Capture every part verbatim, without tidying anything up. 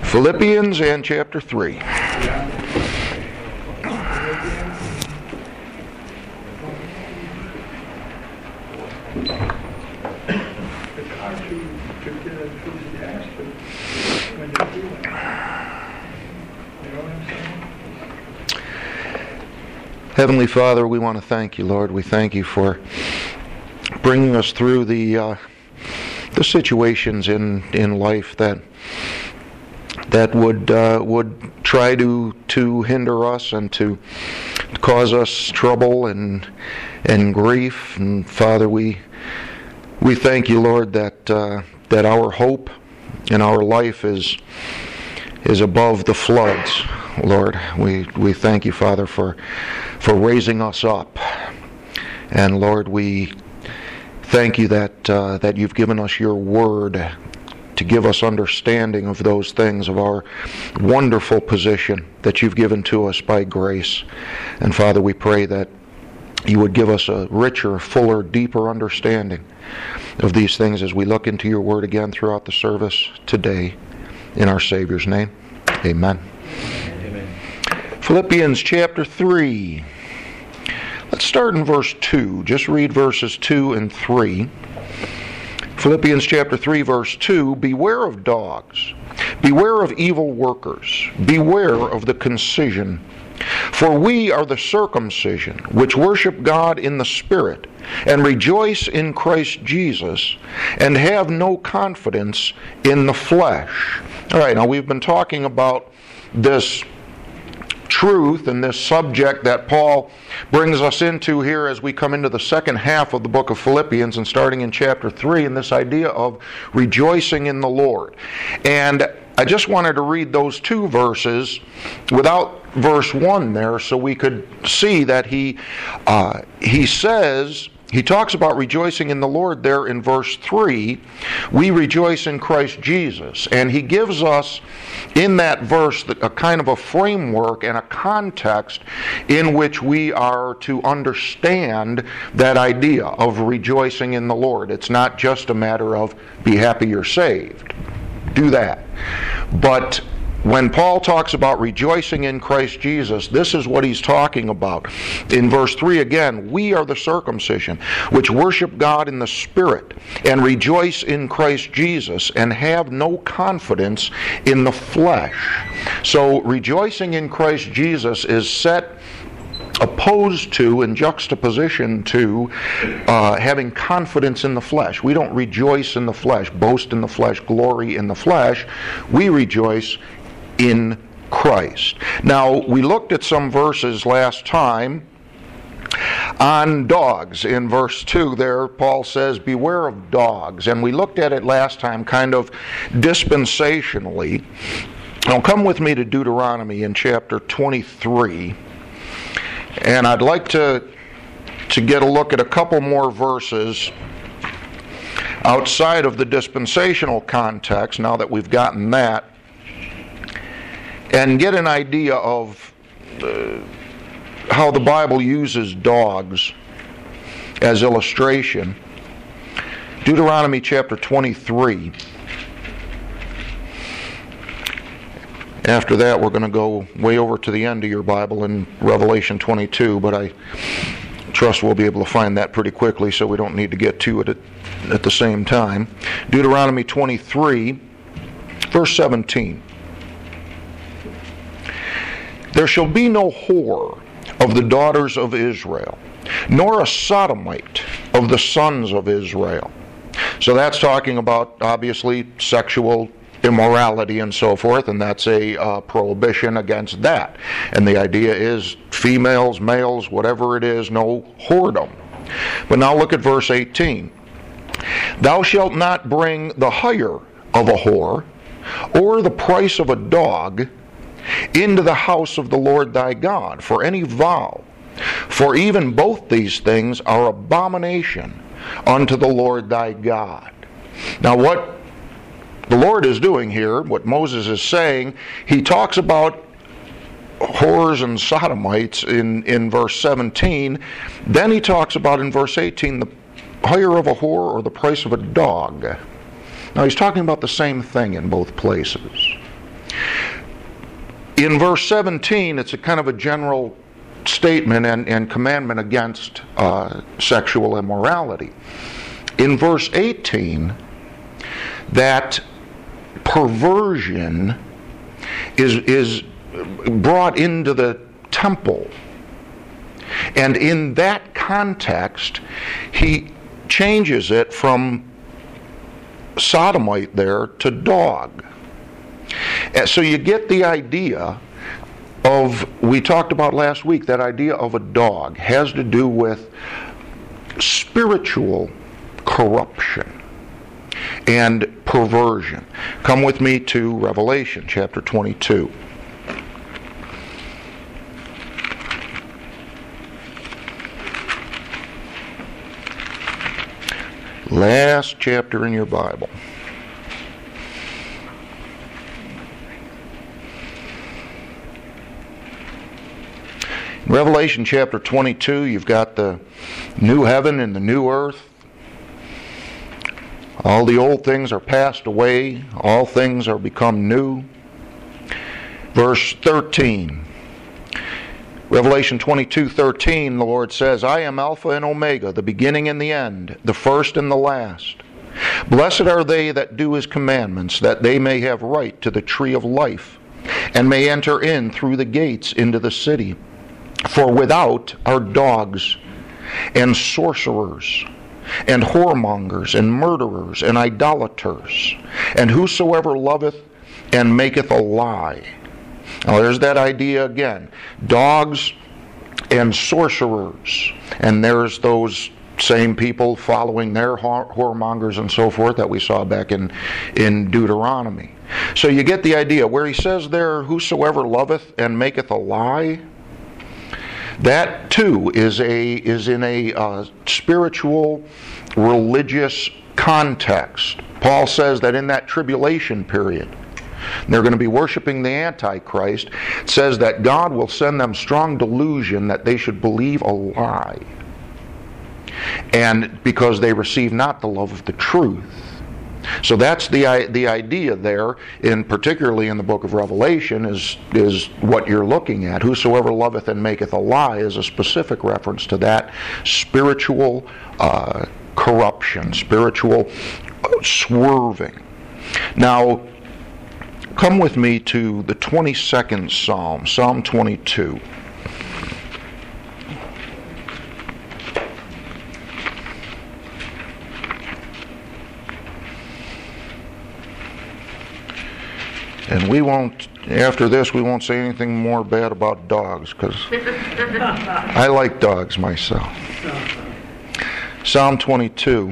Philippians and chapter three. Heavenly Father, we want to thank you, Lord. We thank you for bringing us through the uh, the situations in, in life that that would uh, would try to to hinder us and to cause us trouble and and grief. And Father, we we thank you, Lord, that uh, that our hope in our life is is above the floods. Lord, we we thank you, Father, for for raising us up. And Lord, we thank you that uh, that you've given us your word to give us understanding of those things, of our wonderful position that you've given to us by grace. And Father, we pray that you would give us a richer, fuller, deeper understanding of these things as we look into your word again throughout the service today. In our Savior's name, amen. Philippians chapter three. Let's start in verse two. Just read verses two and three. Philippians chapter three, verse two. Beware of dogs. Beware of evil workers. Beware of the concision. For we are the circumcision, which worship God in the Spirit, and rejoice in Christ Jesus, and have no confidence in the flesh. All right, now we've been talking about this truth and this subject that Paul brings us into here as we come into the second half of the book of Philippians and starting in chapter three, and this idea of rejoicing in the Lord. And I just wanted to read those two verses without verse one there so we could see that he uh, he says, he talks about rejoicing in the Lord there in verse three. We rejoice in Christ Jesus. And he gives us in that verse a kind of a framework and a context in which we are to understand that idea of rejoicing in the Lord. It's not just a matter of be happy you're saved. Do that. But when Paul talks about rejoicing in Christ Jesus, this is what he's talking about. In verse three again, we are the circumcision, which worship God in the Spirit, and rejoice in Christ Jesus, and have no confidence in the flesh. So rejoicing in Christ Jesus is set opposed to, in juxtaposition to, uh, having confidence in the flesh. We don't rejoice in the flesh, boast in the flesh, glory in the flesh. We rejoice in Christ. Now, we looked at some verses last time on dogs. In verse two there, Paul says, beware of dogs. And we looked at it last time kind of dispensationally. Now, come with me to Deuteronomy in chapter twenty-three. And I'd like to, to get a look at a couple more verses outside of the dispensational context, now that we've gotten that, and get an idea of uh, how the Bible uses dogs as illustration. Deuteronomy chapter twenty-three. After that, we're going to go way over to the end of your Bible in Revelation twenty-two, but I trust we'll be able to find that pretty quickly, so we don't need to get to it at, at the same time. Deuteronomy twenty-three, verse seventeen. There shall be no whore of the daughters of Israel, nor a sodomite of the sons of Israel. So that's talking about, obviously, sexual immorality and so forth, and that's a uh, prohibition against that. And the idea is females, males, whatever it is, no whoredom. But now look at verse eighteen. Thou shalt not bring the hire of a whore, or the price of a dog, into the house of the Lord thy God for any vow, for even both these things are abomination unto the Lord thy God. Now what the Lord is doing here, what Moses is saying, he talks about whores and sodomites in, in verse seventeen. Then he talks about in verse eighteen the hire of a whore or the price of a dog. Now he's talking about the same thing in both places. In verse seventeen, it's a kind of a general statement and, and commandment against uh, sexual immorality. In verse eighteen, that perversion is, is brought into the temple. And in that context, he changes it from sodomite there to dog. And so you get the idea of, we talked about last week, that idea of a dog has to do with spiritual corruption and perversion. Come with me to Revelation chapter twenty-two. Last chapter in your Bible. In Revelation chapter twenty-two, you've got the new heaven and the new earth. All the old things are passed away. All things are become new. Verse thirteen. Revelation twenty-two thirteen, the Lord says, I am Alpha and Omega, the beginning and the end, the first and the last. Blessed are they that do His commandments, that they may have right to the tree of life, and may enter in through the gates into the city. For without are dogs, and sorcerers, and whoremongers, and murderers, and idolaters, and whosoever loveth and maketh a lie. Now there's that idea again. Dogs and sorcerers. And there's those same people following their whoremongers and so forth that we saw back in, in Deuteronomy. So you get the idea. Where he says there, whosoever loveth and maketh a lie, that too is a is in a uh, spiritual, religious context. Paul says that in that tribulation period, they're going to be worshiping the Antichrist. It says that God will send them strong delusion that they should believe a lie. And because they receive not the love of the truth. So that's the the idea there, in particularly in the book of Revelation, is, is what you're looking at. Whosoever loveth and maketh a lie is a specific reference to that spiritual uh, corruption, spiritual swerving. Now, come with me to the twenty-second Psalm, Psalm twenty-two. And we won't, after this, we won't say anything more bad about dogs, because I like dogs myself. Psalm twenty-two.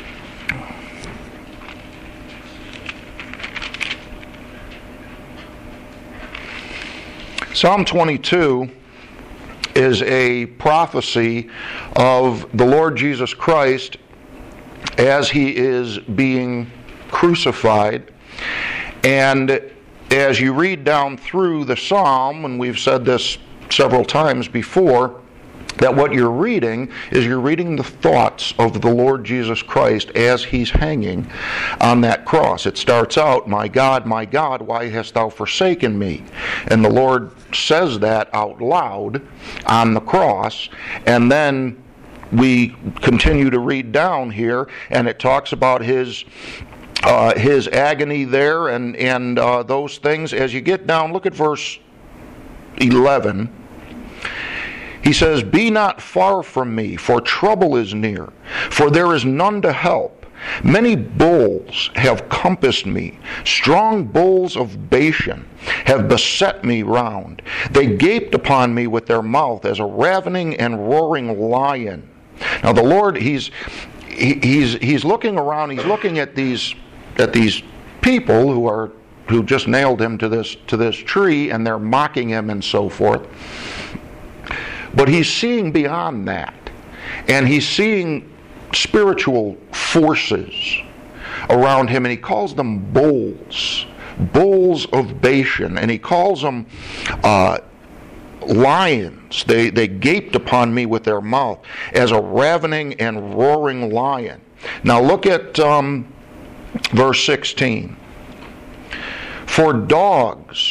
Psalm twenty-two is a prophecy of the Lord Jesus Christ as He is being crucified. And as you read down through the psalm, and we've said this several times before, that what you're reading is you're reading the thoughts of the Lord Jesus Christ as He's hanging on that cross. It starts out, my God, my God, why hast thou forsaken me? And the Lord says that out loud on the cross, and then we continue to read down here, and it talks about His Uh, his agony there and, and uh, those things. As you get down, look at verse eleven. He says, Be not far from me, for trouble is near, for there is none to help. Many bulls have compassed me. Strong bulls of Bashan have beset me round. They gaped upon me with their mouth as a ravening and roaring lion. Now the Lord, he's he, he's he's looking around. He's looking at these at these people who are who just nailed him to this to this tree, and they're mocking him and so forth. But he's seeing beyond that, and he's seeing spiritual forces around him, and he calls them bulls, bulls of Bashan, and he calls them uh, lions. They they gaped upon me with their mouth as a ravening and roaring lion. Now look at um, verse sixteen. For dogs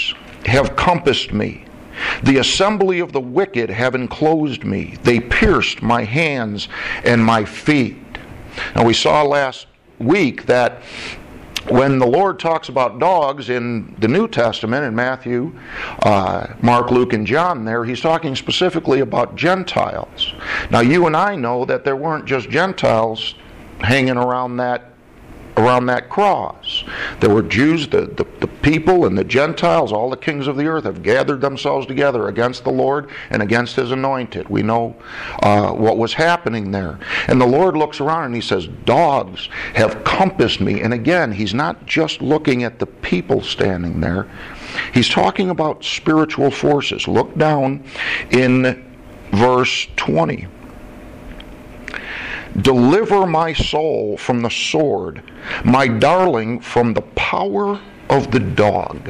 have compassed me. The assembly of the wicked have enclosed me. They pierced my hands and my feet. Now we saw last week that when the Lord talks about dogs in the New Testament, in Matthew, uh, Mark, Luke, and John there, he's talking specifically about Gentiles. Now you and I know that there weren't just Gentiles hanging around that around that cross. There were Jews, the, the, the people and the Gentiles, all the kings of the earth have gathered themselves together against the Lord and against His anointed. We know uh, what was happening there. And the Lord looks around and He says, dogs have compassed me. And again, He's not just looking at the people standing there. He's talking about spiritual forces. Look down in verse twenty. Deliver my soul from the sword, my darling from the power of the dog.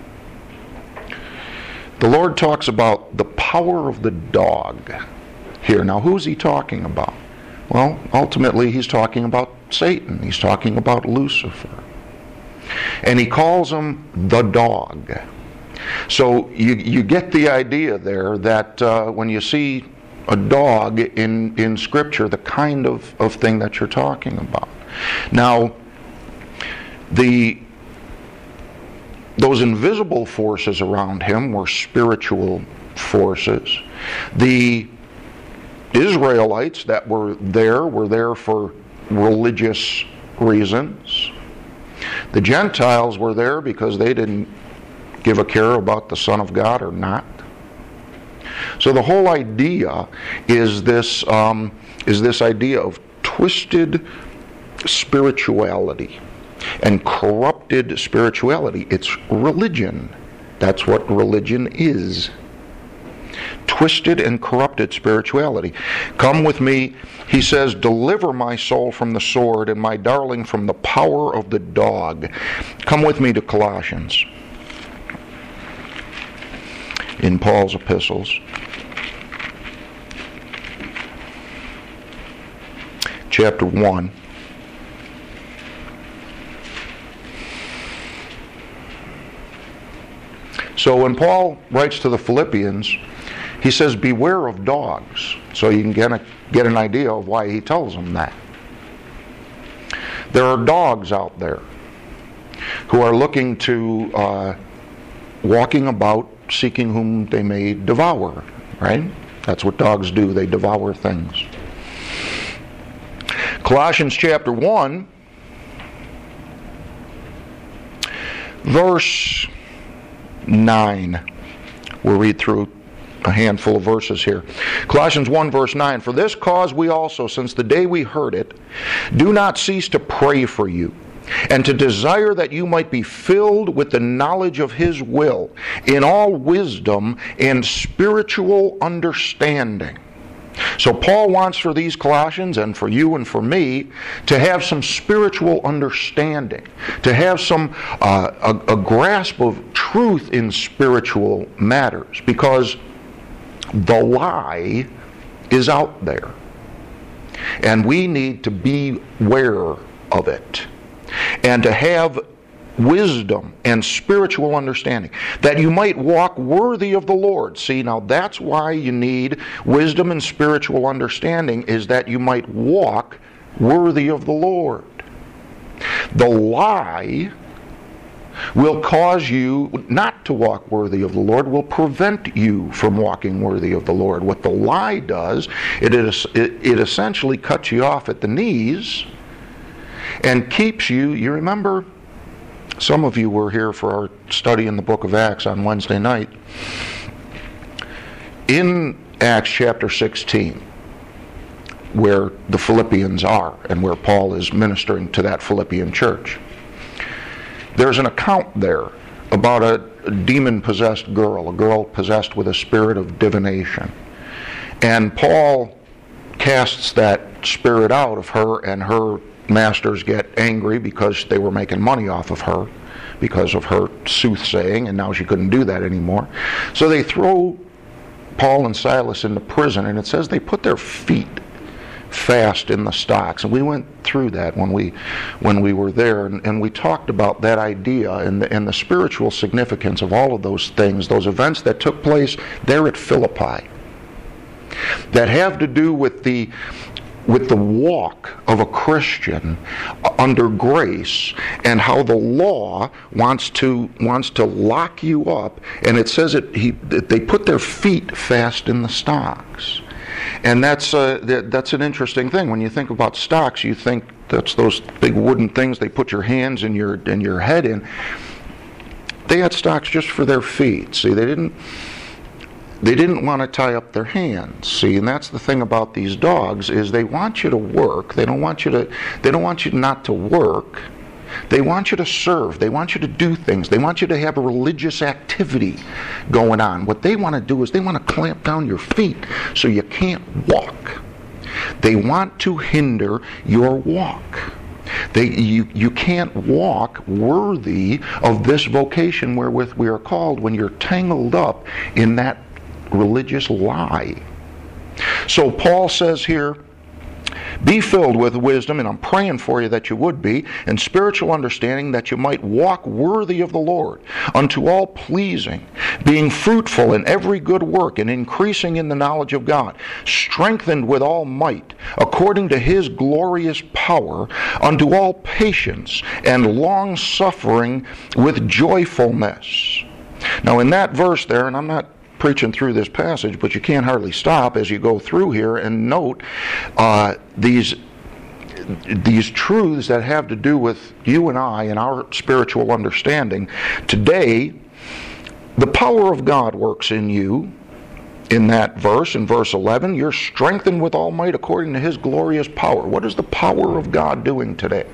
The Lord talks about the power of the dog here. Now, who's He talking about? Well, ultimately, He's talking about Satan. He's talking about Lucifer. And He calls him the dog. So you, you get the idea there that uh, when you see a dog in, in Scripture, the kind of, of thing that you're talking about. Now, the those invisible forces around him were spiritual forces. The Israelites that were there were there for religious reasons. The Gentiles were there because they didn't give a care about the Son of God or not. So the whole idea is this um, is this idea of twisted spirituality and corrupted spirituality. It's religion. That's what religion is. Twisted and corrupted spirituality. Come with me, he says, deliver my soul from the sword and my darling from the power of the dog. Come with me to Colossians. In Paul's epistles. Chapter one. So when Paul writes to the Philippians, he says, beware of dogs. So you can get, a, get an idea of why he tells them that. There are dogs out there who are looking to, uh, walking about, seeking whom they may devour, right? That's what dogs do. They devour things. Colossians chapter one, verse nine. We'll read through a handful of verses here. Colossians one verse nine. For this cause we also, since the day we heard it, do not cease to pray for you, and to desire that you might be filled with the knowledge of His will, in all wisdom and spiritual understanding. So Paul wants for these Colossians, and for you and for me, to have some spiritual understanding, to have some uh, a, a grasp of truth in spiritual matters, because the lie is out there, and we need to be aware of it, and to have wisdom and spiritual understanding, that you might walk worthy of the Lord. See, now that's why you need wisdom and spiritual understanding, is that you might walk worthy of the Lord. The lie will cause you not to walk worthy of the Lord, will prevent you from walking worthy of the Lord. What the lie does, it, is, it, it essentially cuts you off at the knees and keeps you, you remember, some of you were here for our study in the book of Acts on Wednesday night. In Acts chapter sixteen, where the Philippians are and where Paul is ministering to that Philippian church, there's an account there about a demon-possessed girl, a girl possessed with a spirit of divination. And Paul casts that spirit out of her, and her masters get angry because they were making money off of her because of her soothsaying, and now she couldn't do that anymore. So they throw Paul and Silas into prison, and it says they put their feet fast in the stocks. And we went through that when we when we were there, and, and we talked about that idea and the, and the spiritual significance of all of those things, those events that took place there at Philippi, that have to do with the with the walk of a Christian under grace, and how the law wants to wants to lock you up. And it says it he they put their feet fast in the stocks. And that's uh, that, that's an interesting thing. When you think about stocks, you think that's those big wooden things they put your hands and your and your head in. They had stocks just for their feet. See, they didn't they didn't want to tie up their hands. See, and that's the thing about these dogs, is they want you to work. They don't want you to they don't want you not to work. They want you to serve. They want you to do things. They want you to have a religious activity going on. What they want to do is they want to clamp down your feet so you can't walk. They want to hinder your walk. They, you, you can't walk worthy of this vocation wherewith we are called when you're tangled up in that religious lie. So Paul says here, be filled with wisdom, and I'm praying for you that you would be, and spiritual understanding, that you might walk worthy of the Lord, unto all pleasing, being fruitful in every good work, and increasing in the knowledge of God, strengthened with all might, according to his glorious power, unto all patience and long suffering with joyfulness. Now in that verse there, and I'm not preaching through this passage, but you can't hardly stop as you go through here and note uh, these these truths that have to do with you and I and our spiritual understanding. Today, the power of God works in you. In that verse, in verse eleven, you're strengthened with all might according to his glorious power. What is the power of God doing today?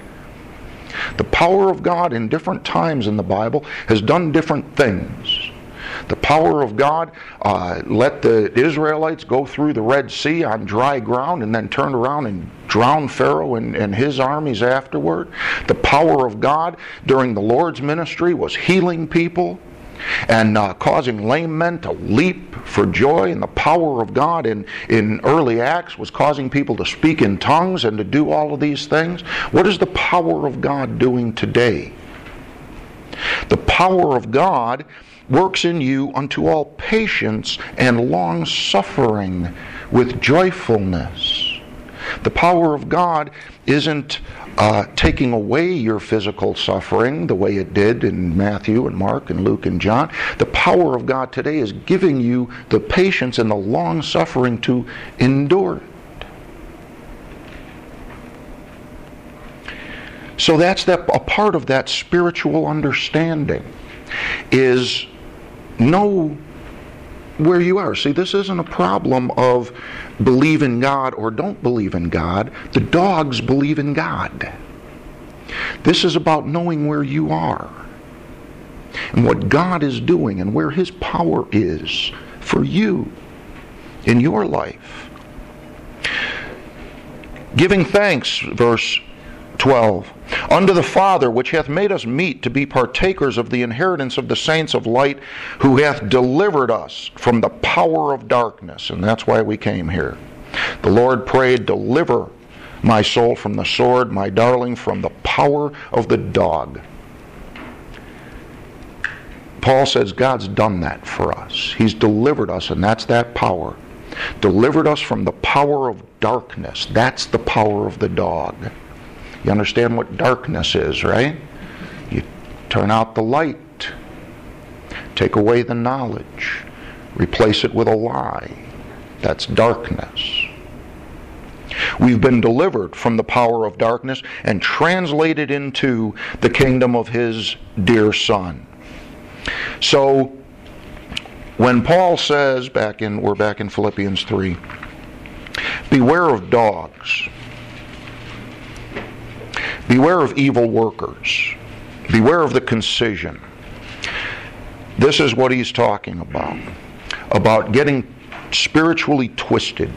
The power of God in different times in the Bible has done different things. The power of God uh, let the Israelites go through the Red Sea on dry ground and then turned around and drowned Pharaoh and, and his armies afterward. The power of God during the Lord's ministry was healing people and uh, causing lame men to leap for joy. And the power of God in, in early Acts was causing people to speak in tongues and to do all of these things. What is the power of God doing today? The power of God works in you unto all patience and long suffering with joyfulness. The power of God isn't uh, taking away your physical suffering the way it did in Matthew and Mark and Luke and John. The power of God today is giving you the patience and the long suffering to endure it. So that's that, a part of that spiritual understanding is know where you are. See, this isn't a problem of believe in God or don't believe in God. The dogs believe in God. This is about knowing where you are and what God is doing and where his power is for you in your life. Giving thanks, verse twelve, unto the Father, which hath made us meet to be partakers of the inheritance of the saints of light, who hath delivered us from the power of darkness. And that's why we came here. The Lord prayed, deliver my soul from the sword, my darling from the power of the dog. Paul says God's done that for us. He's delivered us, and that's that power. Delivered us from the power of darkness. That's the power of the dog. You understand what darkness is, right? You turn out the light, take away the knowledge, replace it with a lie. That's darkness. We've been delivered from the power of darkness and translated into the kingdom of his dear Son. So, when Paul says, back in we're back in Philippians three, beware of dogs. Beware of evil workers. Beware of the concision. This is what he's talking about. About getting spiritually twisted.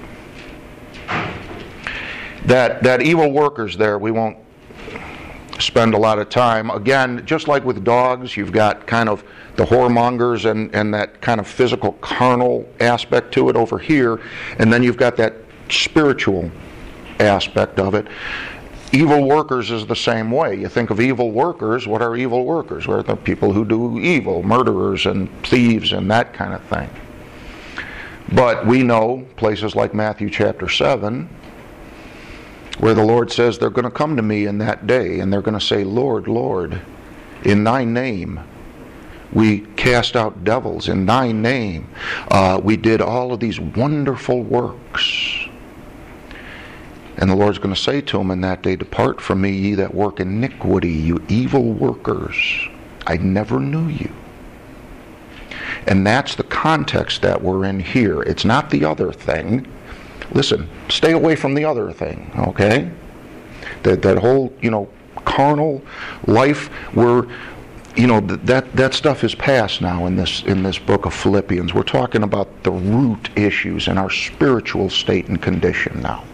That, that evil workers there, we won't spend a lot of time. Again, just like with dogs, you've got kind of the whoremongers and, and that kind of physical, carnal aspect to it over here. And then you've got that spiritual aspect of it. Evil workers is the same way. You think of evil workers, what are evil workers? Well, they're people who do evil, murderers and thieves and that kind of thing. But we know places like Matthew chapter seven, where the Lord says they're going to come to me in that day, and they're going to say, Lord, Lord, in thy name we cast out devils, in thy name uh, we did all of these wonderful works. And the Lord's going to say to them in that day, depart from me, ye that work iniquity, you evil workers. I never knew you. And that's the context that we're in here. It's not the other thing. Listen, stay away from the other thing, okay? That that whole, you know, carnal life where, you know, that that stuff is past now in this in this book of Philippians. We're talking about the root issues in our spiritual state and condition now.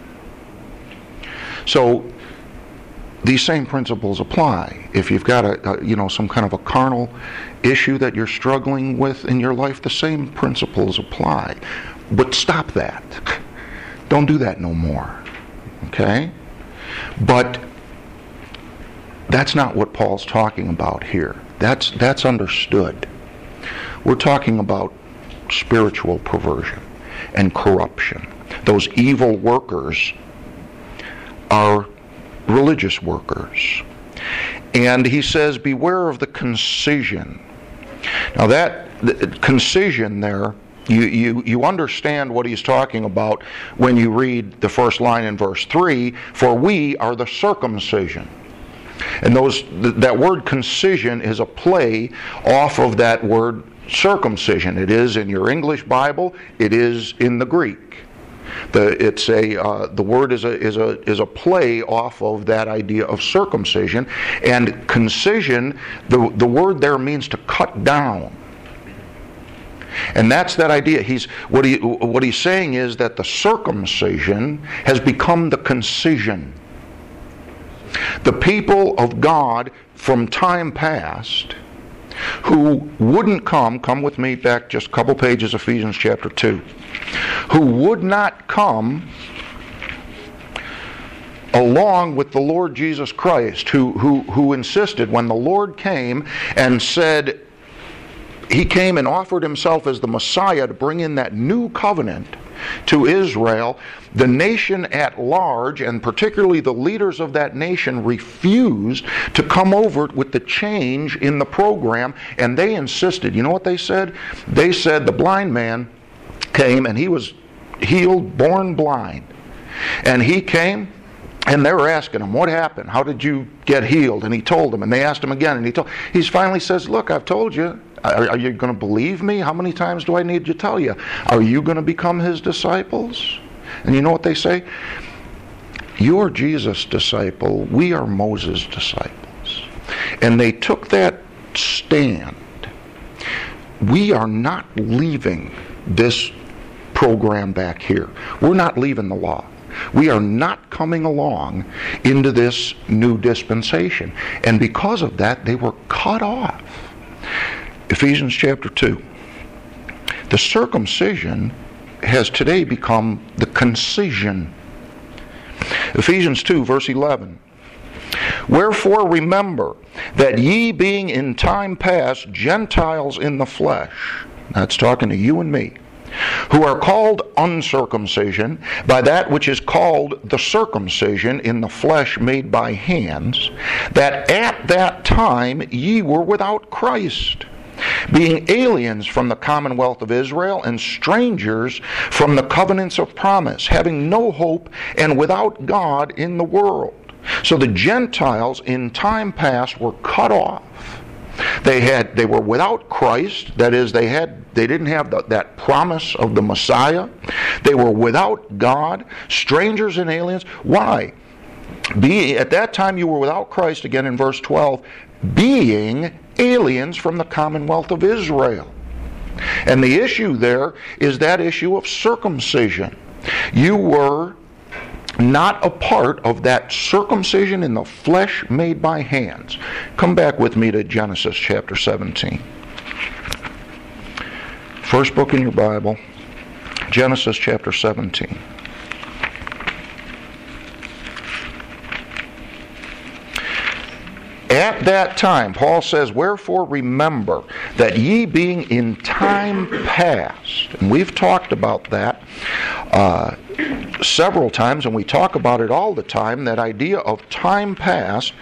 So these same principles apply. If you've got a, a you know some kind of a carnal issue that you're struggling with in your life, the same principles apply. But stop that. Don't do that no more. Okay? But that's not what Paul's talking about here. That's that's understood. We're talking about spiritual perversion and corruption. Those evil workers are religious workers. And he says, beware of the concision. Now that the concision there, you, you, you understand what he's talking about when you read the first line in verse three, for we are the circumcision. And those that word concision is a play off of that word circumcision. It is in your English Bible, it is in the Greek. The, it's a uh, the word is a is a is a play off of that idea of circumcision, and concision. The the word there means to cut down, and that's that idea. He's what he what he's saying is that the circumcision has become the concision. The people of God from time past, who wouldn't come, come with me back just a couple pages, Ephesians chapter two, who would not come along with the Lord Jesus Christ, who, who, who insisted when the Lord came and said, he came and offered himself as the Messiah to bring in that new covenant to Israel, the nation at large, and particularly the leaders of that nation, refused to come over with the change in the program, and they insisted. You know what they said? They said the blind man came and he was healed, born blind. And he came and they were asking him, what happened? How did you get healed? And he told them, and they asked him again, and he told. He finally says, look, I've told you. Are, are you going to believe me? How many times do I need to tell you? Are you going to become his disciples? And you know what they say? You're Jesus' disciple. We are Moses' disciples. And they took that stand. We are not leaving this program back here. We're not leaving the law. We are not coming along into this new dispensation. And because of that, they were cut off. Ephesians chapter two. The circumcision has today become the concision. Ephesians two, verse eleven. Wherefore remember that ye being in time past Gentiles in the flesh, that's talking to you and me, who are called uncircumcision by that which is called the circumcision in the flesh made by hands, that at that time ye were without Christ, being aliens from the commonwealth of Israel and strangers from the covenants of promise, having no hope and without God in the world. So the Gentiles in time past were cut off. They had they were without Christ, that is, they had they didn't have the, that promise of the Messiah. They were without God, strangers and aliens. Why? Be, at that time you were without Christ, again in verse twelve, being aliens from the commonwealth of Israel. And the issue there is that issue of circumcision. You were not a part of that circumcision in the flesh made by hands. Come back with me to Genesis chapter seventeen. First book in your Bible, Genesis chapter seventeen. At that time, Paul says, wherefore remember that ye being in time past, and we've talked about that uh, several times, and we talk about it all the time, that idea of time past,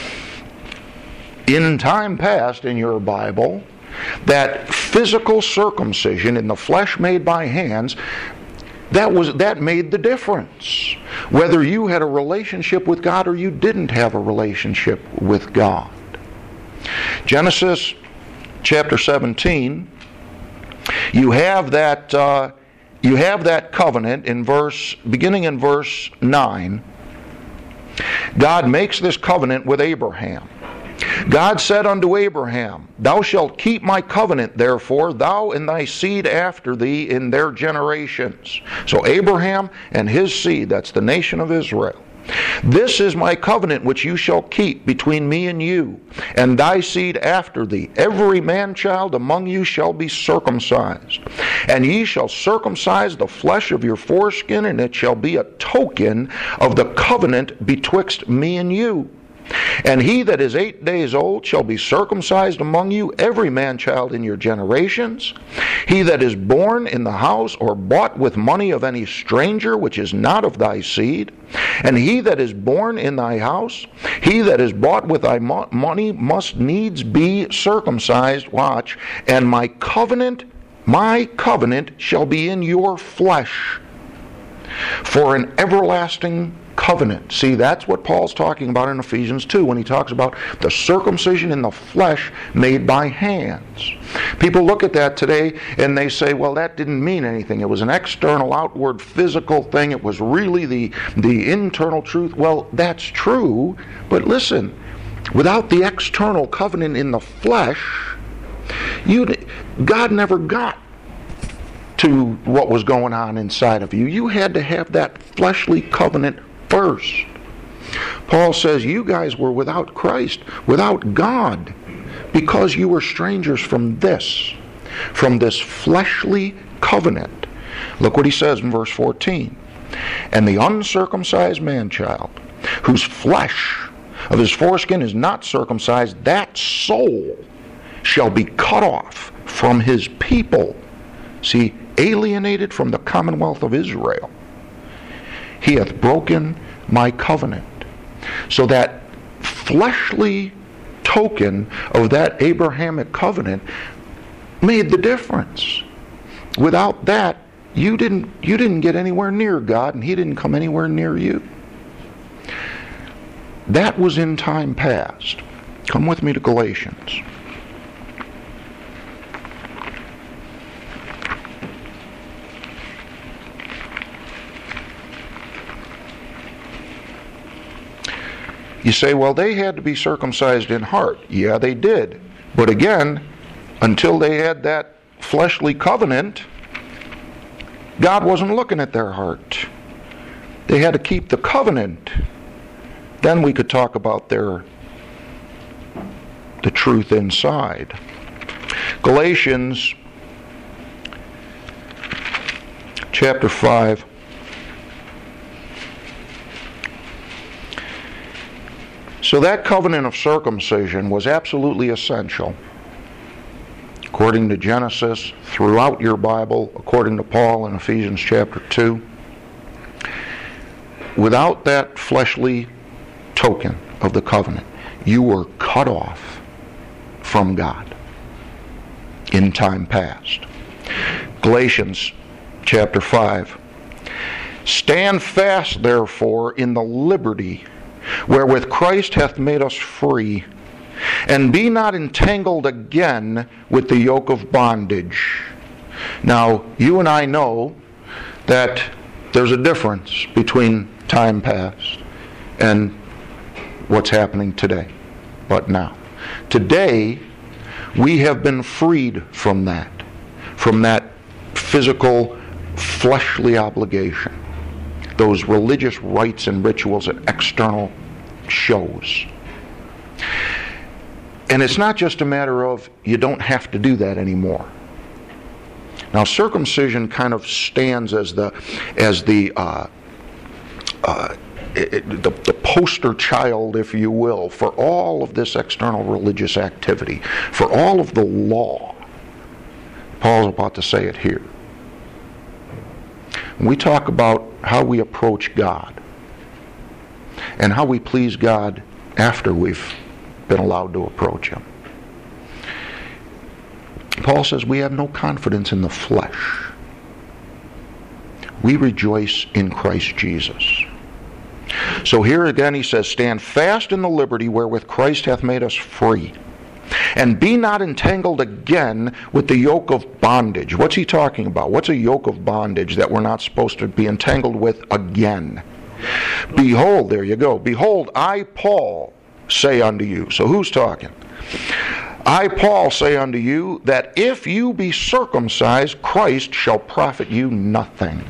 in time past in your Bible, that physical circumcision in the flesh made by hands, that was that made the difference. Whether you had a relationship with God or you didn't have a relationship with God. Genesis chapter seventeen, you have that uh, you have that covenant in verse beginning in verse nine. God makes this covenant with Abraham. God said unto Abraham, thou shalt keep my covenant, therefore, thou and thy seed after thee in their generations. So Abraham and his seed, that's the nation of Israel. This is my covenant which you shall keep between me and you, and thy seed after thee. Every man-child among you shall be circumcised. And ye shall circumcise the flesh of your foreskin, and it shall be a token of the covenant betwixt me and you. And he that is eight days old shall be circumcised among you, every man-child in your generations. He that is born in the house or bought with money of any stranger which is not of thy seed. And he that is born in thy house, he that is bought with thy mo- money must needs be circumcised. Watch. And my covenant, my covenant shall be in your flesh for an everlasting covenant. See, that's what Paul's talking about in Ephesians two when he talks about the circumcision in the flesh made by hands. People look at that today and they say, well, that didn't mean anything. It was an external, outward, physical thing. It was really the, the internal truth. Well, that's true, but listen, without the external covenant in the flesh, you God never got to what was going on inside of you. You had to have that fleshly covenant first. Paul says you guys were without Christ, without God, because you were strangers from this, from this fleshly covenant. Look what he says in verse fourteen. And the uncircumcised man-child, whose flesh of his foreskin is not circumcised, that soul shall be cut off from his people. See, alienated from the commonwealth of Israel. He hath broken my covenant. So that fleshly token of that Abrahamic covenant made the difference. Without that, you didn't you didn't get anywhere near God, and he didn't come anywhere near you. That was in time past. Come with me to Galatians. You say, well, they had to be circumcised in heart. Yeah, they did. But again, until they had that fleshly covenant, God wasn't looking at their heart. They had to keep the covenant. Then we could talk about their the truth inside. Galatians chapter five. So that covenant of circumcision was absolutely essential. According to Genesis, throughout your Bible, according to Paul in Ephesians chapter two. Without that fleshly token of the covenant, you were cut off from God in time past. Galatians chapter five. Stand fast, therefore, in the liberty wherewith Christ hath made us free, and be not entangled again with the yoke of bondage. Now, you and I know that there's a difference between time past and what's happening today. But now, today, we have been freed from that, from that physical, fleshly obligation. Those religious rites and rituals and external shows. And it's not just a matter of you don't have to do that anymore. Now, circumcision kind of stands as the as the uh, uh, it, the, the poster child, if you will, for all of this external religious activity, for all of the law. Paul's about to say it here. When we talk about how we approach God and how we please God after we've been allowed to approach Him, Paul says we have no confidence in the flesh. We rejoice in Christ Jesus. So here again he says, stand fast in the liberty wherewith Christ hath made us free, and be not entangled again with the yoke of bondage. What's he talking about? What's a yoke of bondage that we're not supposed to be entangled with again? Behold, there you go. Behold, I, Paul, say unto you. So who's talking? I, Paul, say unto you that if you be circumcised, Christ shall profit you nothing.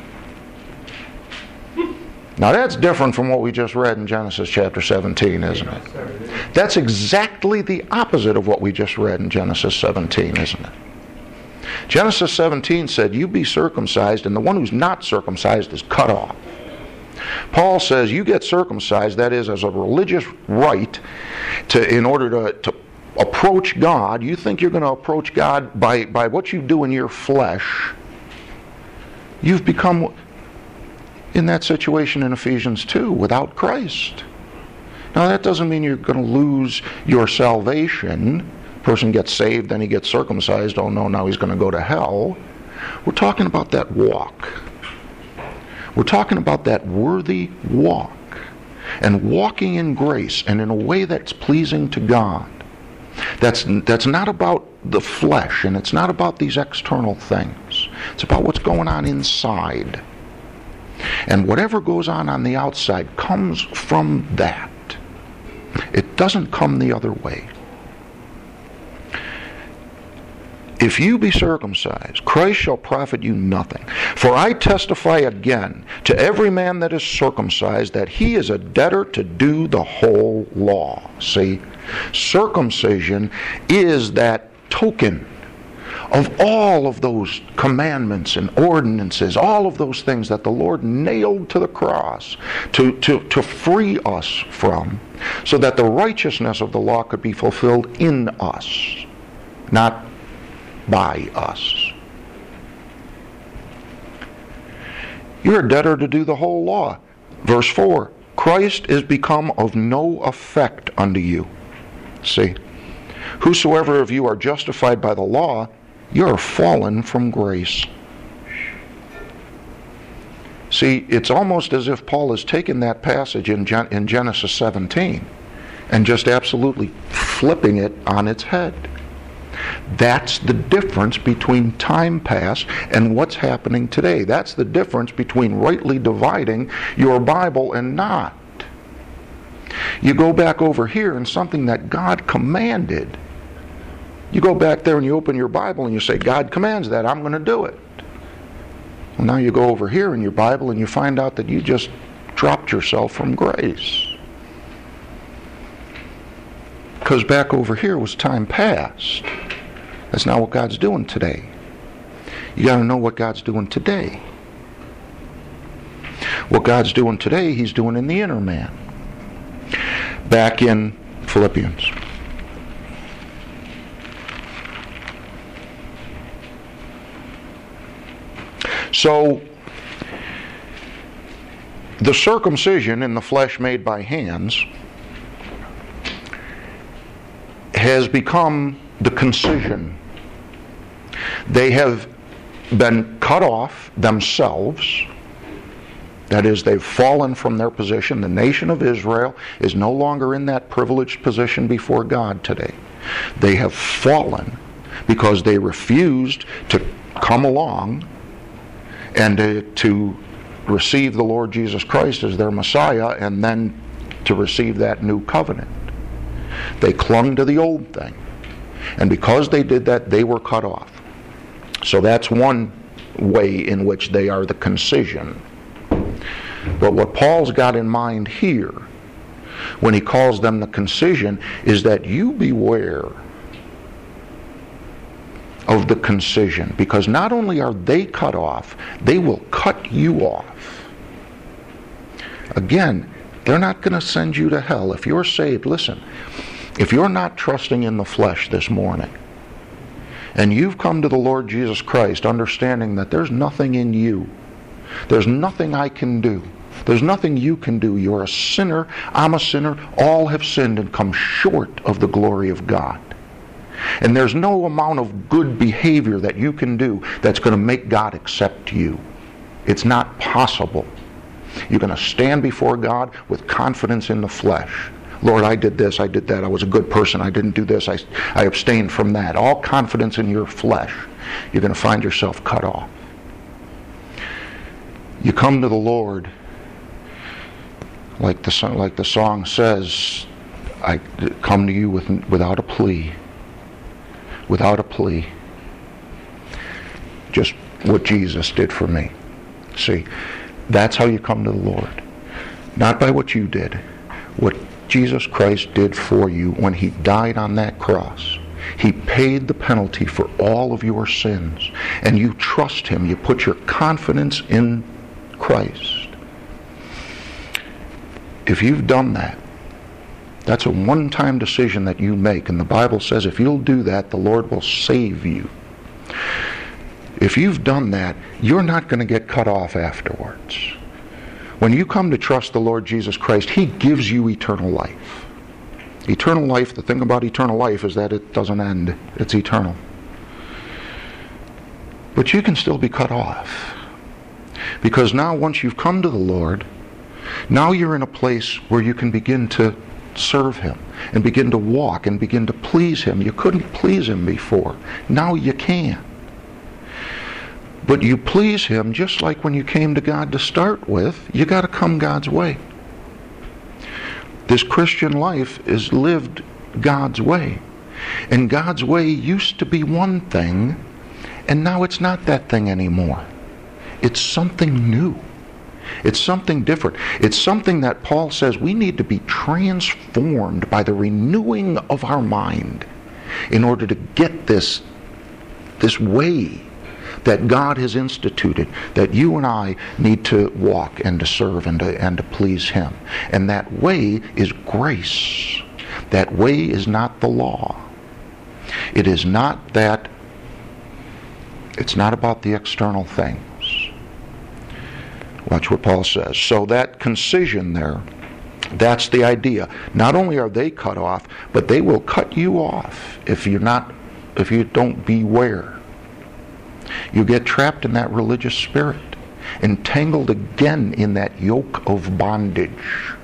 Now that's different from what we just read in Genesis chapter seventeen, isn't it? That's exactly the opposite of what we just read in Genesis seventeen, isn't it? Genesis seventeen said, you be circumcised, and the one who's not circumcised is cut off. Paul says you get circumcised, that is, as a religious right, to in order to, to approach God. You think you're going to approach God by, by what you do in your flesh. You've become in that situation in Ephesians two without Christ. Now that doesn't mean you're going to lose your salvation. Person gets saved, then he gets circumcised. Oh no, now he's going to go to hell. We're talking about that walk. We're talking about that worthy walk, and walking in grace and in a way that's pleasing to God. That's, that's not about the flesh, and it's not about these external things. It's about what's going on inside. And whatever goes on on the outside comes from that. It doesn't come the other way. If you be circumcised, Christ shall profit you nothing. For I testify again to every man that is circumcised that he is a debtor to do the whole law. See, circumcision is that token of all of those commandments and ordinances, all of those things that the Lord nailed to the cross to, to, to free us from, so that the righteousness of the law could be fulfilled in us, not by us. You're a debtor to do the whole law. Verse four, Christ is become of no effect unto you. See, whosoever of you are justified by the law, you are fallen from grace. See, it's almost as if Paul has taken that passage in, Gen- in Genesis seventeen and just absolutely flipping it on its head. That's the difference between time past and what's happening today. That's the difference between rightly dividing your Bible and not. You go back over here and something that God commanded. You go back there and you open your Bible and you say, God commands that, I'm going to do it. Well, now you go over here in your Bible and you find out that you just dropped yourself from grace. Because back over here was time past. That's not what God's doing today. You got to know what God's doing today. What God's doing today, He's doing in the inner man. Back in Philippians. So, the circumcision in the flesh made by hands has become the concision. They have been cut off themselves. That is, they've fallen from their position. The nation of Israel is no longer in that privileged position before God today. They have fallen because they refused to come along and to, to receive the Lord Jesus Christ as their Messiah, and then to receive that new covenant. They clung to the old thing. And because they did that, they were cut off. So that's one way in which they are the concision. But what Paul's got in mind here, when he calls them the concision, is that you beware of the concision. Because not only are they cut off, they will cut you off. Again, They're not going to send you to hell. If you're saved, listen, if you're not trusting in the flesh this morning, and you've come to the Lord Jesus Christ understanding that there's nothing in you, there's nothing I can do, there's nothing you can do, you're a sinner, I'm a sinner, all have sinned and come short of the glory of God. And there's no amount of good behavior that you can do that's going to make God accept you. It's not possible. You're going to stand before God with confidence in the flesh. Lord, I did this, I did that, I was a good person, I didn't do this, I, I abstained from that. All confidence in your flesh. You're going to find yourself cut off. You come to the Lord, like the, like the song says, I come to you with, without a plea. Without a plea. Just what Jesus did for me. See, that's how you come to the Lord. Not by what you did. What Jesus Christ did for you when He died on that cross. He paid the penalty for all of your sins. And you trust Him. You put your confidence in Christ. If you've done that, that's a one-time decision that you make. And the Bible says if you'll do that, the Lord will save you. If you've done that, you're not going to get cut off afterwards. When you come to trust the Lord Jesus Christ, He gives you eternal life. Eternal life, the thing about eternal life is that it doesn't end. It's eternal. But you can still be cut off. Because now once you've come to the Lord, now you're in a place where you can begin to serve Him and begin to walk and begin to please Him. You couldn't please Him before. Now you can. But you please Him just like when you came to God to start with. You got to come God's way. This Christian life is lived God's way. And God's way used to be one thing, and now it's not that thing anymore. It's something new. It's something different. It's something that Paul says we need to be transformed by the renewing of our mind in order to get this, this way that God has instituted, that you and I need to walk and to serve and to, and to please Him. And that way is grace. That way is not the law. It is not that, it's not about the external things. Watch what Paul says. So that concision there, that's the idea. Not only are they cut off, but they will cut you off if you're not, if you don't beware. You get trapped in that religious spirit, entangled again in that yoke of bondage.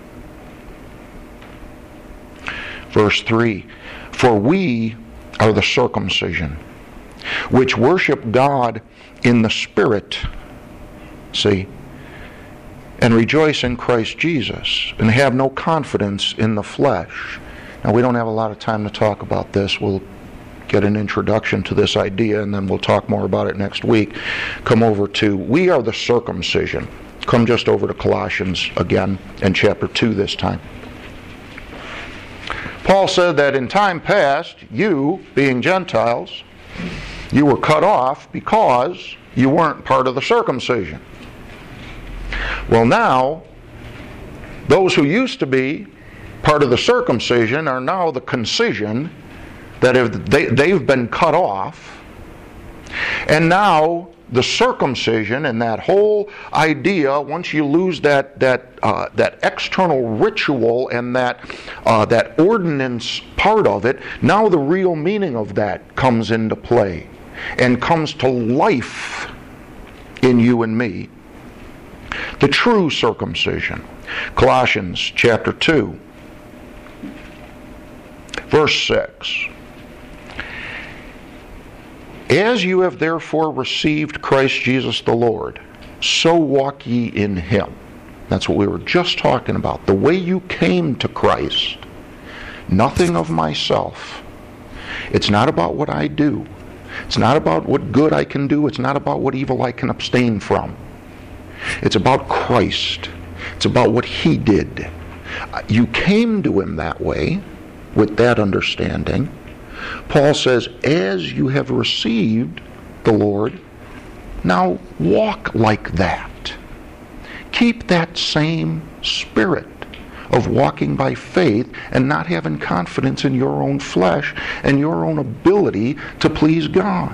Verse three, for we are the circumcision, which worship God in the Spirit, see, and rejoice in Christ Jesus, and have no confidence in the flesh. Now, we don't have a lot of time to talk about this. We'll get an introduction to this idea, and then we'll talk more about it next week. Come over to, we are the circumcision. Come just over to Colossians again, and chapter two this time. Paul said that in time past, you, being Gentiles, you were cut off because you weren't part of the circumcision. Well, now, those who used to be part of the circumcision are now the concision, that if they, they've been cut off. And now the circumcision and that whole idea, once you lose that that uh, that external ritual and that uh, that ordinance part of it, now the real meaning of that comes into play and comes to life in you and me. The true circumcision. Colossians chapter two, verse six. As you have therefore received Christ Jesus the Lord, so walk ye in Him. That's what we were just talking about. The way you came to Christ. Nothing of myself. It's not about what I do. It's not about what good I can do. It's not about what evil I can abstain from. It's about Christ. It's about what He did. You came to Him that way, with that understanding. Paul says, as you have received the Lord, now walk like that. Keep that same spirit. of walking by faith and not having confidence in your own flesh and your own ability to please God.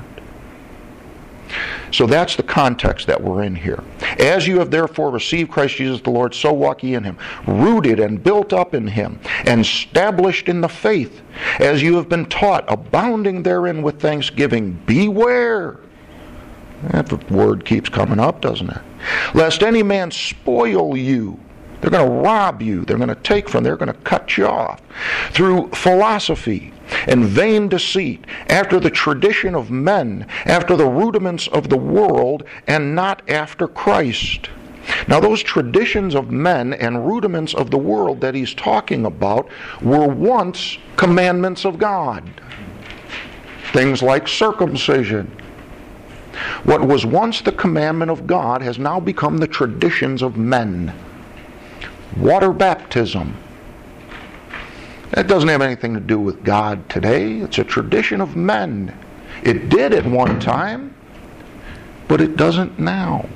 So that's the context that we're in here. As you have therefore received Christ Jesus the Lord, so walk ye in him, rooted and built up in him, and established in the faith, as you have been taught, abounding therein with thanksgiving. Beware. That word keeps coming up, doesn't it? Lest any man spoil you. They're going to rob you. They're going to take from, they're going to cut you off through philosophy and vain deceit, after the tradition of men, after the rudiments of the world, and not after Christ. Now those traditions of men and rudiments of the world that he's talking about were once commandments of God. Things like circumcision. What was once the commandment of God has now become the traditions of men. Water baptism. That doesn't have anything to do with God today. It's a tradition of men. It did at one time, but it doesn't now.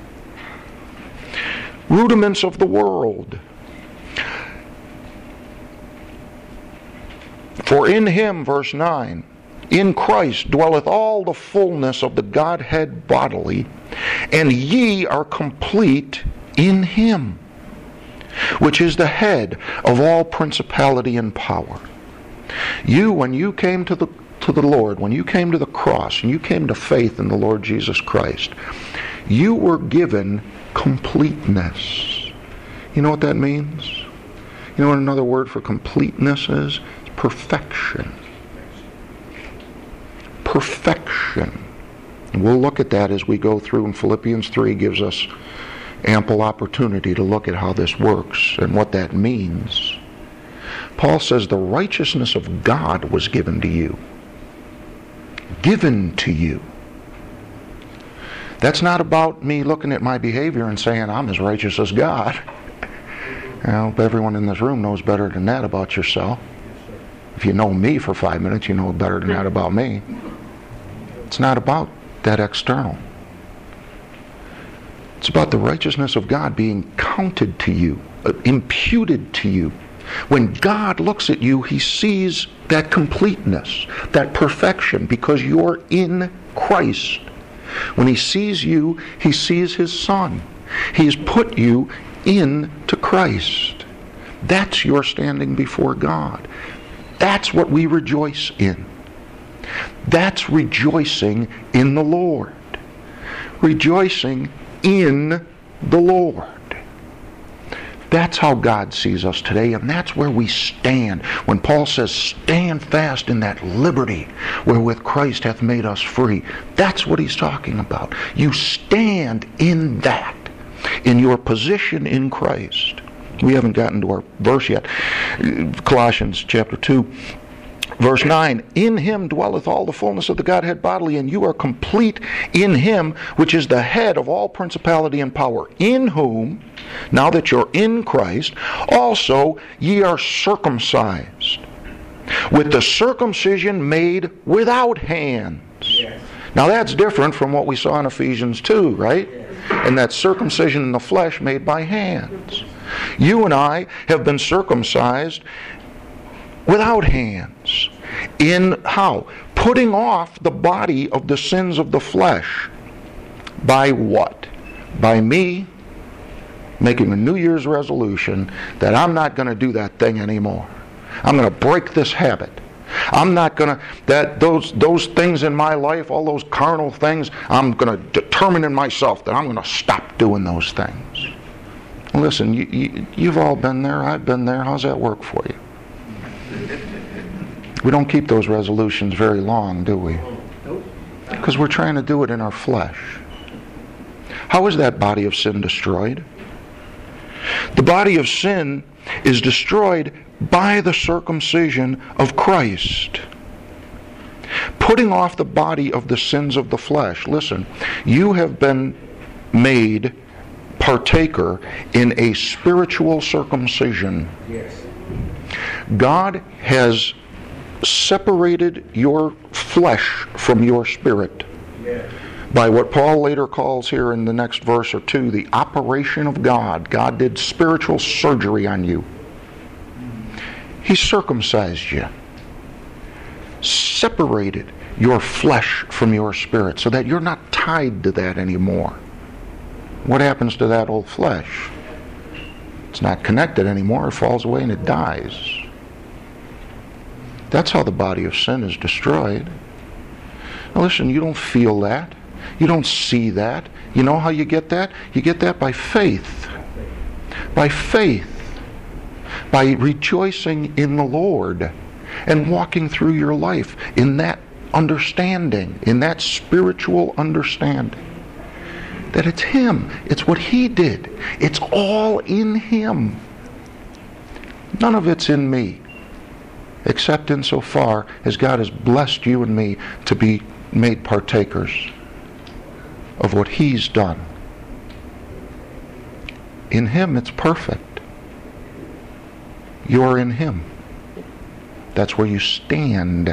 Rudiments of the world. For in him, verse nine, in Christ dwelleth all the fullness of the Godhead bodily, and ye are complete in him, which is the head of all principality and power. You, when you came to the to the Lord, when you came to the cross, and you came to faith in the Lord Jesus Christ, you were given completeness. You know what that means? You know what another word for completeness is? It's perfection. Perfection. And we'll look at that as we go through, and Philippians three gives us ample opportunity to look at how this works and what that means. Paul says the righteousness of God was given to you. Given to you. That's not about me looking at my behavior and saying I'm as righteous as God. I hope everyone in this room knows better than that about yourself. If you know me for five minutes, you know better than that about me. It's not about that external. It's about the righteousness of God being counted to you, uh, imputed to you. When God looks at you, he sees that completeness, that perfection, because you're in Christ. When he sees you, he sees his Son. He's put you into Christ. That's your standing before God. That's what we rejoice in. That's rejoicing in the Lord. Rejoicing in the Lord. That's how God sees us today, and that's where we stand. When Paul says, stand fast in that liberty wherewith Christ hath made us free, that's what he's talking about. You stand in that, in your position in Christ. We haven't gotten to our verse yet. Colossians chapter two. Verse nine, in him dwelleth all the fullness of the Godhead bodily, and you are complete in him, which is the head of all principality and power, in whom, now that you're in Christ, also ye are circumcised, with the circumcision made without hands. Yes. Now that's different from what we saw in Ephesians two, right? Yes. And that circumcision in the flesh made by hands. You and I have been circumcised without hands. In how? Putting off the body of the sins of the flesh. By what? By me making a New Year's resolution that I'm not going to do that thing anymore. I'm going to break this habit. I'm not going to, that those those things in my life, all those carnal things, I'm going to determine in myself that I'm going to stop doing those things. Listen, you, you, you've all been there. I've been there. How's that work for you? We don't keep those resolutions very long, do we? Because we're trying to do it in our flesh. How is that body of sin destroyed? The body of sin is destroyed by the circumcision of Christ. Putting off the body of the sins of the flesh. Listen, you have been made partaker in a spiritual circumcision. Yes. God has separated your flesh from your spirit. Yes. By what Paul later calls here in the next verse or two, the operation of God. God did spiritual surgery on you. He circumcised you, separated your flesh from your spirit so that you're not tied to that anymore. What happens to that old flesh? It's not connected anymore. It falls away and it dies. That's how the body of sin is destroyed. Now listen, you don't feel that. You don't see that. You know how you get that? You get that by faith. By faith. By rejoicing in the Lord and walking through your life in that understanding, in that spiritual understanding. That it's Him. It's what He did. It's all in Him. None of it's in me, except insofar as God has blessed you and me to be made partakers of what He's done. In Him it's perfect. You're in Him. That's where you stand.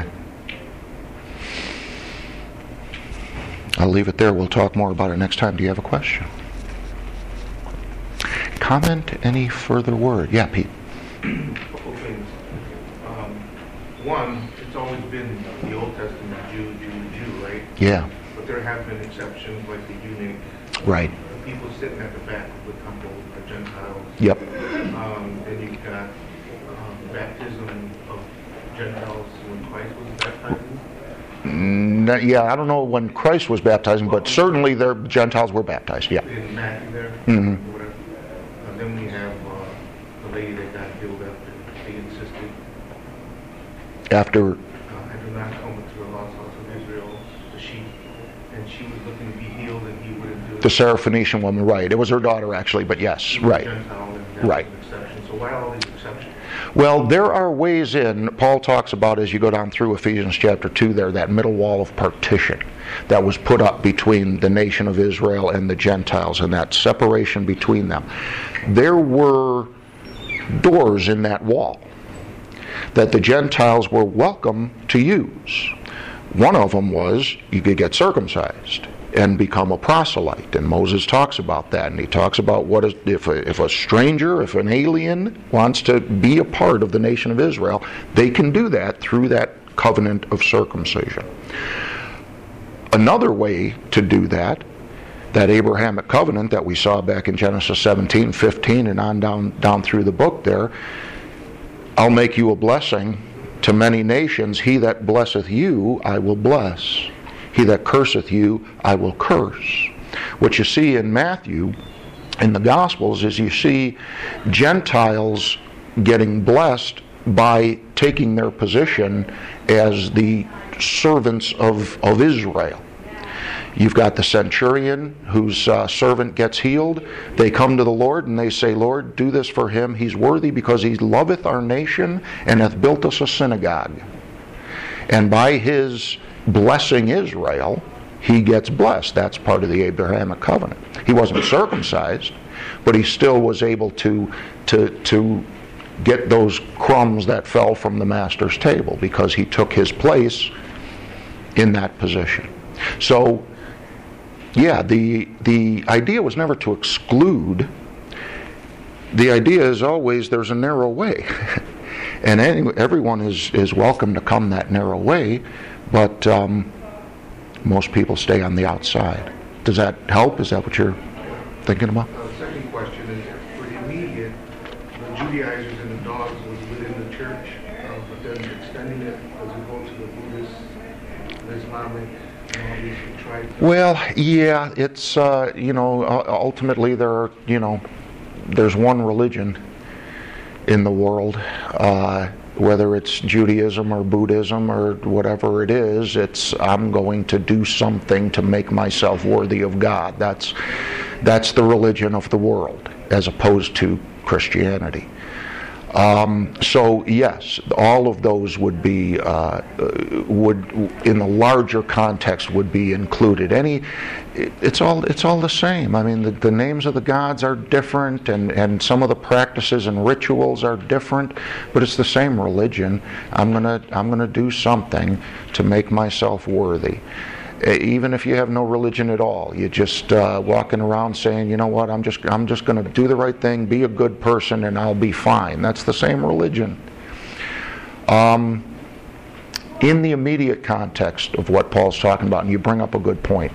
I'll leave it there. We'll talk more about it next time. Do you have a question? Comment? Any further word? Yeah, Pete. A couple things. Um, one, it's always been the Old Testament Jew, Jew, Jew, right? Yeah. But there have been exceptions like the eunuch. Right. The people sitting at the back of the temple, the Gentiles. Yep. Um, then you've got um, baptism of Gentiles when Christ was baptized. Mm, yeah, I don't know when Christ was baptizing, but certainly the Gentiles were baptized. Yeah. In Matthew there. Mm-hmm. Or whatever. And then we have uh, the lady that got healed after they insisted. After. Uh, I do not come into the lost house of Israel, the sheep, and she was looking to be healed, and he wouldn't do it. The Syrophoenician woman, right. It was her daughter, actually, but yes, right. Gentile, and that right. was an exception. So why all these exceptions? Well, there are ways in, Paul talks about as you go down through Ephesians chapter two there, that middle wall of partition that was put up between the nation of Israel and the Gentiles, and that separation between them. There were doors in that wall that the Gentiles were welcome to use. One of them was you could get circumcised and become a proselyte, and Moses talks about that, and he talks about what is, if a, if a stranger, if an alien wants to be a part of the nation of Israel, they can do that through that covenant of circumcision. Another way to do that, that Abrahamic covenant that we saw back in Genesis seventeen, fifteen, and on down, down through the book there, I'll make you a blessing to many nations. He that blesseth you, I will bless. He that curseth you, I will curse. What you see in Matthew, in the Gospels, is you see Gentiles getting blessed by taking their position as the servants of, of Israel. You've got the centurion whose uh, servant gets healed. They come to the Lord and they say, Lord, do this for him. He's worthy because he loveth our nation and hath built us a synagogue. And by his blessing Israel, he gets blessed. That's part of the Abrahamic covenant. He wasn't circumcised, but he still was able to, to, to get those crumbs that fell from the master's table because he took his place in that position. So, yeah, the, the idea was never to exclude. The idea is always there's a narrow way. And any, everyone is, is welcome to come that narrow way, but um, most people stay on the outside. Does that help? Is that what you're thinking about? Uh, second question is, for the immediate, the Judaizers and the dogs was within the church, uh, but then extending it as we go to the Buddhist, the Islamic, and all these tribes. Well, yeah, it's, uh, you know, ultimately there are, you know, there's one religion in the world, uh, whether it's Judaism or Buddhism or whatever it is. It's I'm going to do something to make myself worthy of God. That's that's the religion of the world, as opposed to Christianity. Um, so yes, all of those would be uh, would in the larger context would be included. Any, it's all it's all the same. I mean, the, the names of the gods are different, and, and some of the practices and rituals are different, but it's the same religion. I'm gonna I'm gonna do something to make myself worthy. Even if you have no religion at all, you're just uh, walking around saying, you know what, I'm just I'm just going to do the right thing, be a good person, and I'll be fine. That's the same religion. Um, in the immediate context of what Paul's talking about, and you bring up a good point,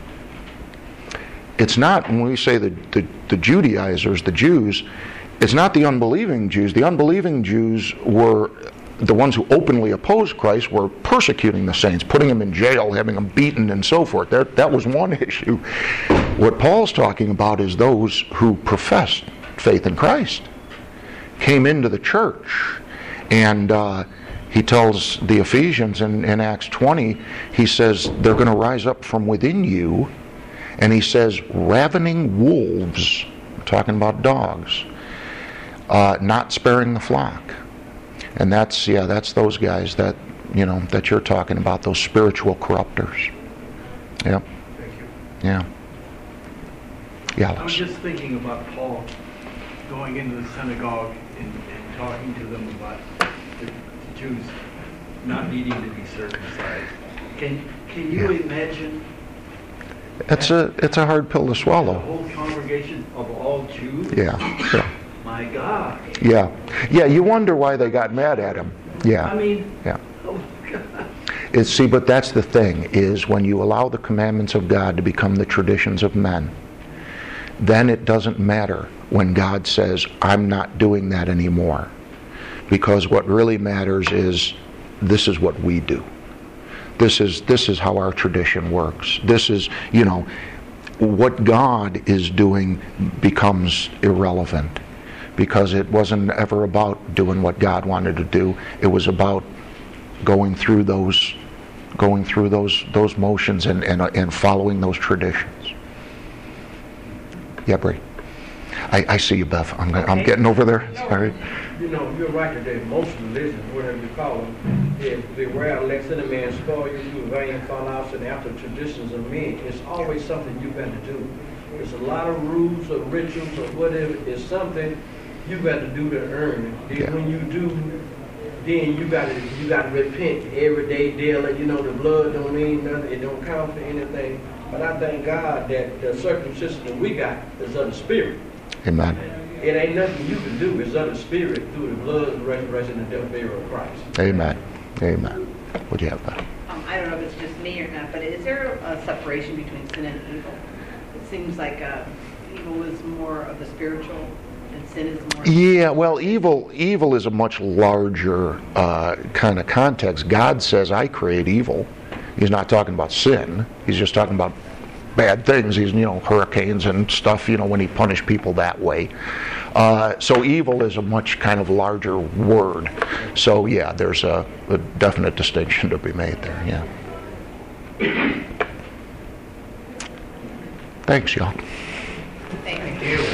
it's not, when we say the, the, the Judaizers, the Jews, it's not the unbelieving Jews. The unbelieving Jews were the ones who openly opposed Christ, were persecuting the saints, putting them in jail, having them beaten, and so forth. That, that was one issue. What Paul's talking about is those who professed faith in Christ, came into the church, and uh, he tells the Ephesians in, in Acts twenty, he says, they're going to rise up from within you, and he says, ravening wolves, we're talking about dogs, uh, not sparing the flock. And that's, yeah, that's those guys that, you know, that you're talking about, those spiritual corrupters. Yep. Thank you. Yeah. Yeah, I was Alex. just thinking about Paul going into the synagogue and, and talking to them about the, the Jews not needing to be circumcised. Can can you Yeah. imagine It's a, it's a hard pill to the swallow. whole congregation of all Jews? Yeah. Yeah. My God. Yeah. Yeah, you wonder why they got mad at him. I Yeah. mean, Yeah. oh my God. It's, see, but that's the thing, is when you allow the commandments of God to become the traditions of men, then it doesn't matter when God says, I'm not doing that anymore. Because what really matters is, this is what we do. This is, this is how our tradition works. This is, you know, what God is doing becomes irrelevant. Because it wasn't ever about doing what God wanted to do. It was about going through those, going through those those motions and and, and following those traditions. Yeah, Bree. I, I see you, Beth. I'm I'm getting over there. Sorry. You know, you're right that most religions, whatever you call them, is beware lest any man spoil you through vain follows and after traditions of men. It's always something you got to do. There's a lot of rules or rituals or whatever. It's something you got to do to earn it. Then Yeah. when you do, then you got to you got to repent every day daily. You know, the blood don't mean nothing. It don't count for anything. But I thank God that the circumcision that we got is of the Spirit. Amen. It ain't nothing you can do. It's of the Spirit through the blood, the resurrection, and death, burial of Christ. Amen. Amen. What do you have, Beth? Um, I don't know if it's just me or not, but is there a separation between sin and evil? It seems like uh, evil is more of the spiritual, and sin is more. Yeah, well, evil evil is a much larger uh, kind of context. God says, I create evil. He's not talking about sin. He's just talking about bad things. He's, you know, hurricanes and stuff, you know, when he punished people that way. Uh, so evil is a much kind of larger word. So, yeah, there's a, a definite distinction to be made there, yeah. Thanks, y'all. Thank you.